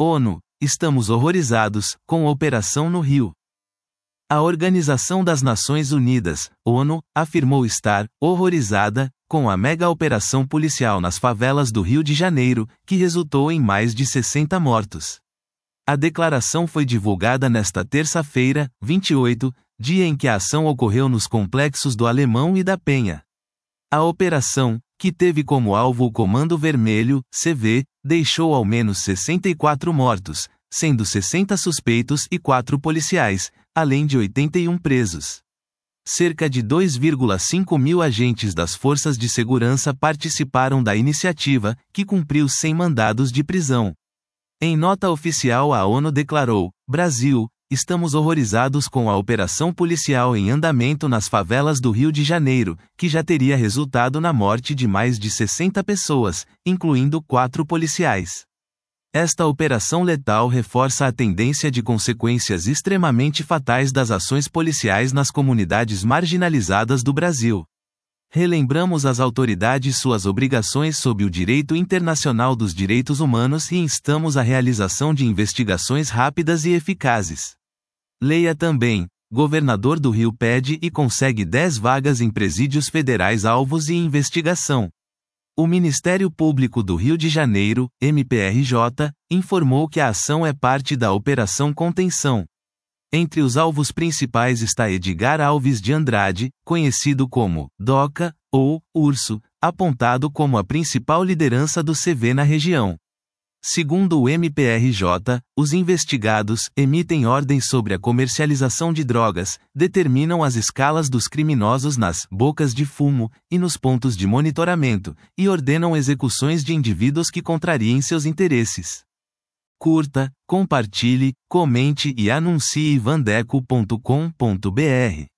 ONU, estamos horrorizados com a operação no Rio. A Organização das Nações Unidas, ONU, afirmou estar horrorizada com a mega operação policial nas favelas do Rio de Janeiro, que resultou em mais de 60 mortos. A declaração foi divulgada nesta terça-feira, 28, dia em que a ação ocorreu nos complexos do Alemão e da Penha. A operação, que teve como alvo o Comando Vermelho, CV, deixou ao menos 64 mortos, sendo 60 suspeitos e 4 policiais, além de 81 presos. Cerca de 2,5 mil agentes das forças de segurança participaram da iniciativa, que cumpriu 100 mandados de prisão. Em nota oficial, a ONU declarou: Brasil, estamos horrorizados com a operação policial em andamento nas favelas do Rio de Janeiro, que já teria resultado na morte de mais de 60 pessoas, incluindo 4 policiais. Esta operação letal reforça a tendência de consequências extremamente fatais das ações policiais nas comunidades marginalizadas do Brasil. Relembramos às autoridades suas obrigações sob o direito internacional dos direitos humanos e instamos à realização de investigações rápidas e eficazes. Leia também: Governador do Rio pede e consegue 10 vagas em presídios federais alvos e investigação. O Ministério Público do Rio de Janeiro, MPRJ, informou que a ação é parte da Operação Contenção. Entre os alvos principais está Edgar Alves de Andrade, conhecido como Doca, ou Urso, apontado como a principal liderança do CV na região. Segundo o MPRJ, os investigados emitem ordens sobre a comercialização de drogas, determinam as escalas dos criminosos nas bocas de fumo e nos pontos de monitoramento, e ordenam execuções de indivíduos que contrariem seus interesses. Curta, compartilhe, comente e anuncie vandeco.com.br.